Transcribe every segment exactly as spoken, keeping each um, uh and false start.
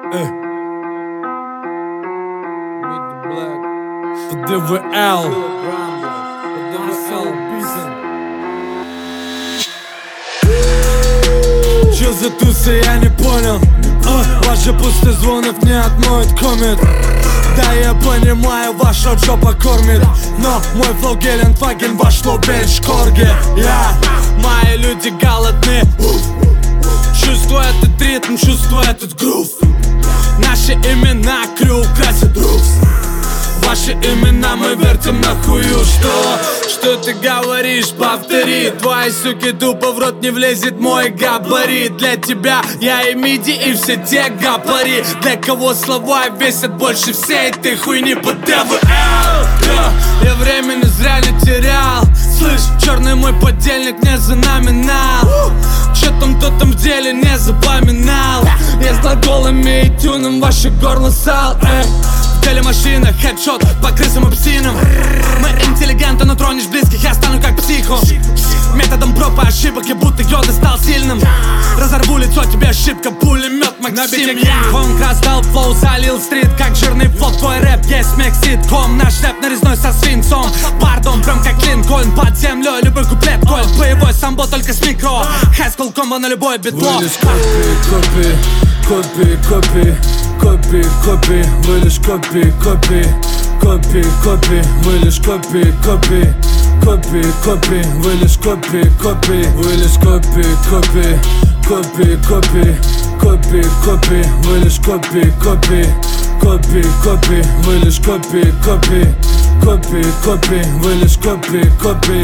ди ви ел. Чё за тусы, я не понял. а, Ваши пустые звонок не отмоет коммент. Да, я понимаю, ваша жопа кормит, но мой флоу Гелендваген, ваш флоу Бенч Корги. Я, мои люди голодны. Чувствую этот ритм, чувствую этот грув. Наши имена крю красят руфс. Ваши имена мы вертим на хую. Что? Что ты говоришь? Повтори. Твои суки тупо в рот не влезет мой габарит. Для тебя я и миди и все те гапари. Для кого слова весят больше всей этой хуйни по ди ви эл. yeah. Я времени зря не терял. Слышь, черный мой подельник не заноминал. Че там, кто там в деле не запоминал. Я с глаголами и тюном ваше горло сал. э. В деле машина, хедшот по крысам и псинам. Мы интеллигенты, но тронешь близких, я стану как психо. Методом проб и ошибок, я будто Йода стал сильным. Разорву лицо, тебе ошибка, пулемет Максим. Он крастал флоу, залил стрит, как жирный флот. Твой рэп есть смех ситком. Наш рэп нарезной со свинцом. Пардон, прям как Линкольн под землей. Любой куплет, коль боевой самбо, только с микро. Хайскул комбо на любой битло. Копи, копи, копи, копи, копи, вылез копи, копи, копи, копи, вылез копи, копи, копи, копи, вылез копи, копи, вылез копи, копи, копи, копи, копи, копи, вылез копи, копи, копи, копи, вылез копи, копи, копи, копи, вылез копи, копи.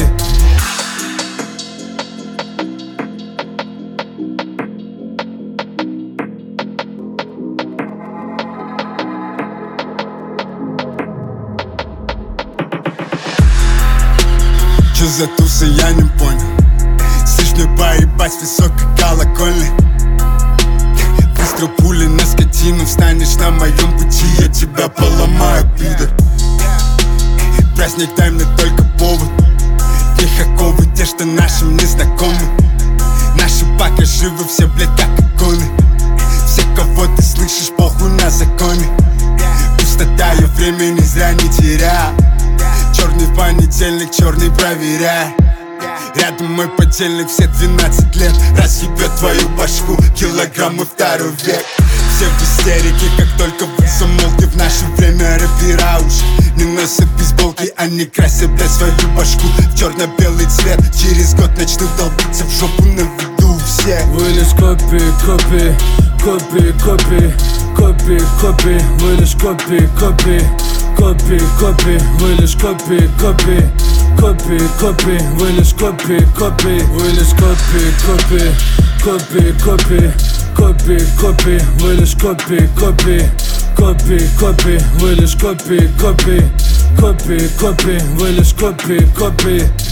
Чё за тусы, я не понял. Слышь, не поебать с высокой колокольни. Выстрел пули на скотину. Встанешь на моем пути, я тебя поломаю, пидор. Праздник, дай мне только повод. Лихаковы, те, что нашим не знакомы. Наши пока живы, все, блядь, как иконы. Все, кого ты слышишь, похуй на законе. Пустота, я времени зря не терял. Черный понедельник, черный проверяй. Рядом мой подельник, все двенадцать лет. Разъебет твою башку, килограммы второй век. Все в истерике, как только вы замолкли. В наше время рэпера уж не носят бейсболки. Они красят, блядь, свою башку в черно-белый цвет. Через год начнут долбиться в жопу на виду у всех. Вылез копи, копи, копи, копи, копи, копи, вылез копи, копи, копи, копи, вылез копи, копи, копи, копи, вылез копи, копи, вылез копи, копи, копи, копи, копи, копи, вылез копи, копи, копи, копи, вылез копи, копи, копи, копи, вылез копи, копи.